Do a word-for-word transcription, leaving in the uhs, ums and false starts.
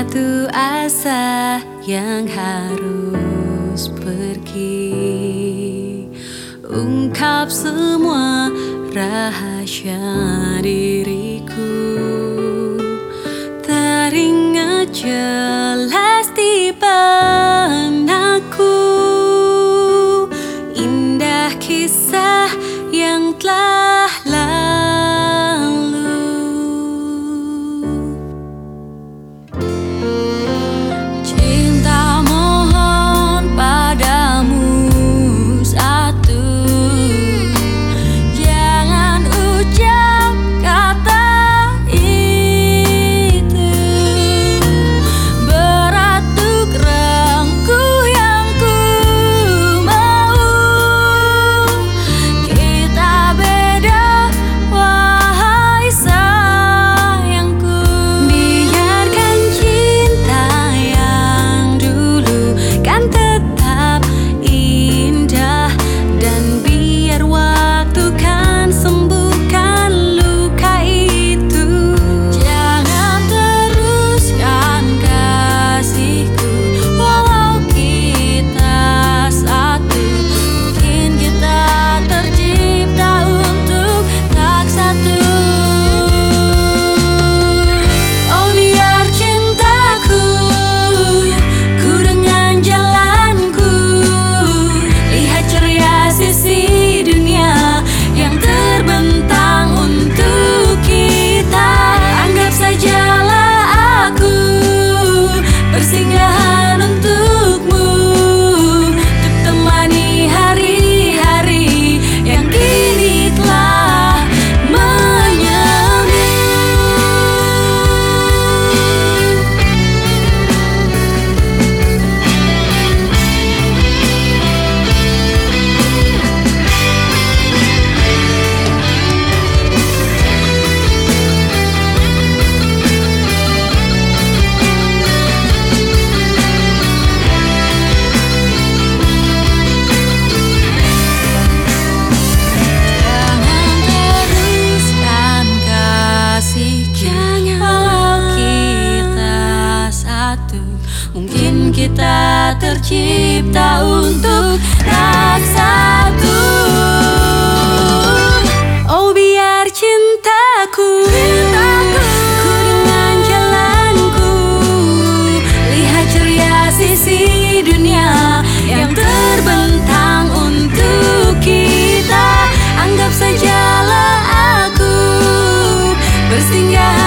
satu asa yang harus pergi. Ungkap semua rahasia diriku. Teringat jelas di benakku indah kisah yang telah lalu. Cinta mohon padamu satu, jangan ucap kata itu. Berat untuk rengkuh yang ku mau. Kita beda wahai sayangku. Biarkan cinta yang dulu kan tetap indah, dan biar waktu kan sembuhkan luka itu. Jangan teruskan kasihku walau kita satu. Mungkin kita tercipta untuk tak satu. Oh biar cintaku ku dengan jalanku, lihat ceria sisi dunia yang terbentang untuk kita. Anggap sajalah aku persinggahan untukmu, untuk temani hari-hari yang kini telah menyeru. Jangan teruskan kasih, walau kita satu. Mungkin kita tercipta untuk tak satu. Oh biar cintaku ku dengan jalanku, lihat ceria sisi dunia yang terbentang untuk kita. Anggap sajalah aku bersinggah